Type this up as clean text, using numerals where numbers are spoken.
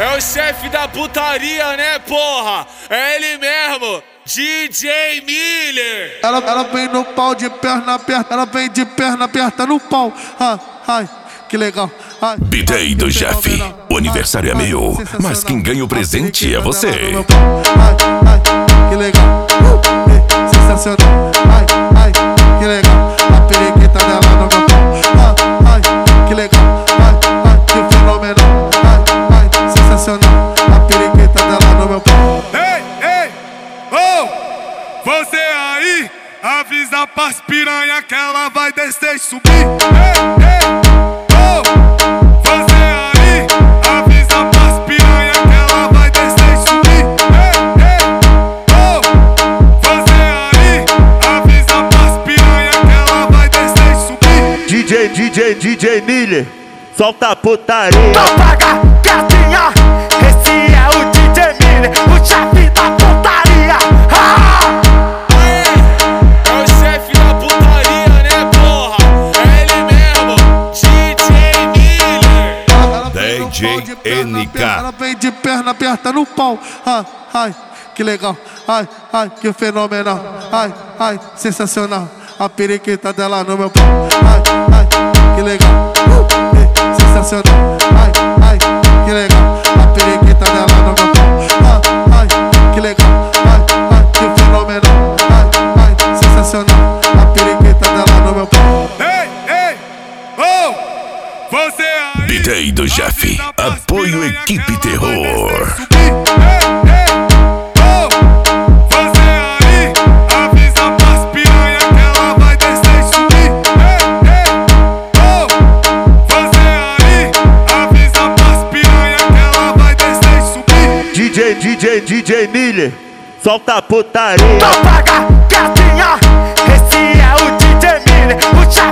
É o chefe da putaria, né, porra? É ele mesmo, DJ Miller. Ela vem no pau de perna aberta, ela vem de perna aberta no pau. Ai, que legal. B-Day do Jeff. O aniversário é meu, mas quem ganha o presente é você. Ai, que legal. Sensacional. Ai, que legal. A periquita dela no meu pau. Ai, que legal. Ai, que fenomenal. Ai, sensacional. A periquita dela no meu pau. Ei, oh, você aí, avisa pras piranha que ela vai descer e subir. Ei, oh, você aí, avisa pras piranha que ela vai descer e subir. Ei, oh, você aí, avisa pras piranha que ela vai descer e subir. DJ Miller, solta a putaria. Então paga, gatinha, esse é o DJ Miller, o chefe da putaria. É o chefe da putaria, né, porra? É ele mesmo, DJ Miller. DJ NK. Ela vem de perna aberta no pau. Ai, que legal. Ai, que fenomenal. Ai, sensacional. A periquita dela no meu pau. Ai, que legal. Sensacional. Ai, que legal. A periquita dela no meu pau. Ai, que legal. Ai, que fenomenal. Ai, sensacional. A periquita dela no meu pau. Ei, oh, você aí, B-Day do Jeff. Apoio Equipe Terror. DJ Miller, solta a putaria. Então paga, gatinha, esse é o DJ Miller, o chefe